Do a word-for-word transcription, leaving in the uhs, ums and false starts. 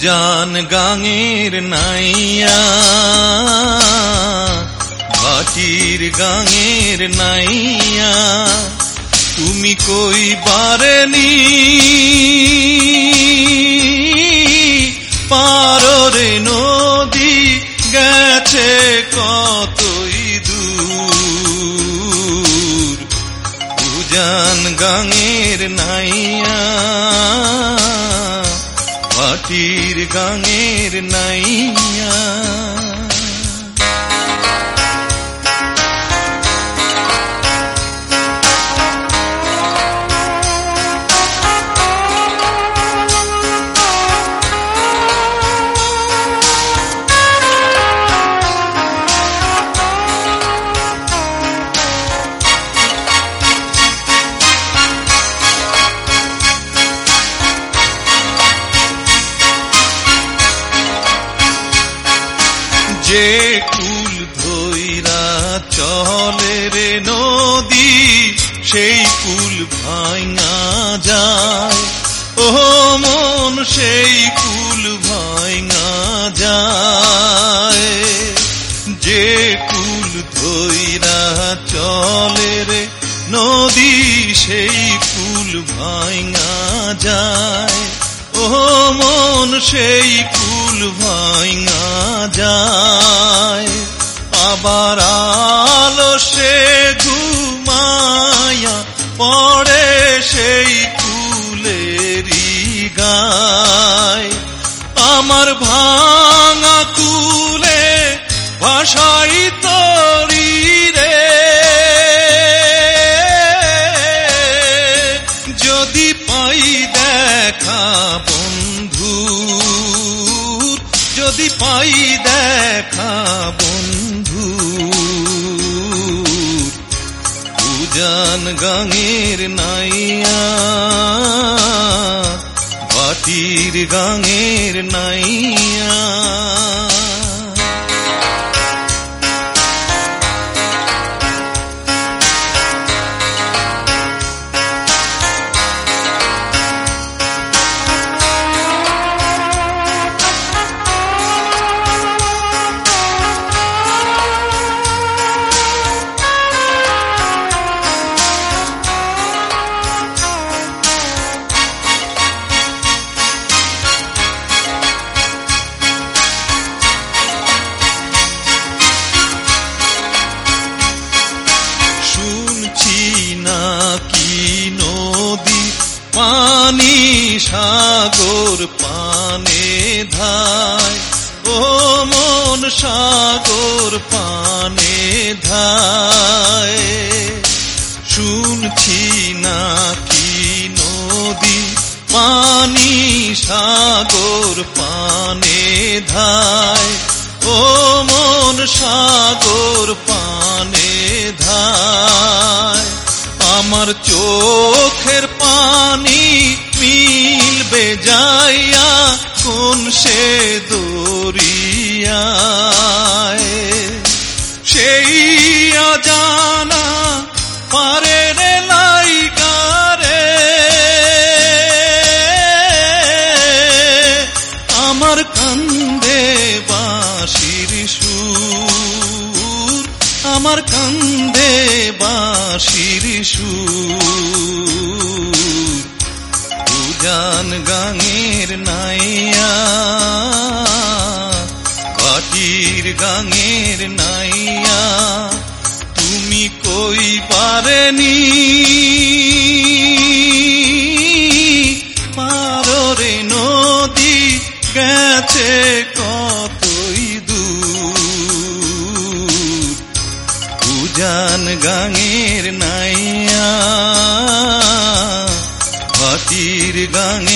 উজান গাঙের নাইয়া ভাটির গাঙের নাইয়া তুমি কই বারেনি পাররে নদী গেছে কতই দূর উজান গাঙের নাইয়া ভাটির গাঙের নাইয়া যে কুল ধইরা চলে রে নদী সেই কুল ভাঙা যায় ও মন সেই কুল ভাঙা যায় যে কুল ধইরা চলে রে নদী সেই কুল ভাঙা যায় ও মন সেই কুল ভাঙা যায় আবার আলসে ঘুমায়া পড়ে সেই কুলেরই গায় আমার ভাঙা কুলে ভাষাই তরি রে যদি পাই দেখা বন্ধু যদি পাই দেখা বন্ধু উজান গাঙের নাইয়া ভাটির গাঙের নাইয়া পানি সাগর পানে ধায় ও মন সাগর পানে ধায় শুনছি নাকি নদী পানি সাগর পানে ধায় ও মন সাগর পানে ধায় আমার চোখের পানি মিলবে যাইয়া কোন সে দরিয়ায় সেই অজানা পারে রে লাইগারে আমার কান্দে বাঁশির সুর আমার কান্দে বাঁশির সুর উজান গাঙের নাইয়া ভাটির গাঙের নাইয়া তুমি কই পারেনি পাররে নদী গেছে কতই দূর উজান গাঙের নাইয়া ভাটির গাঙের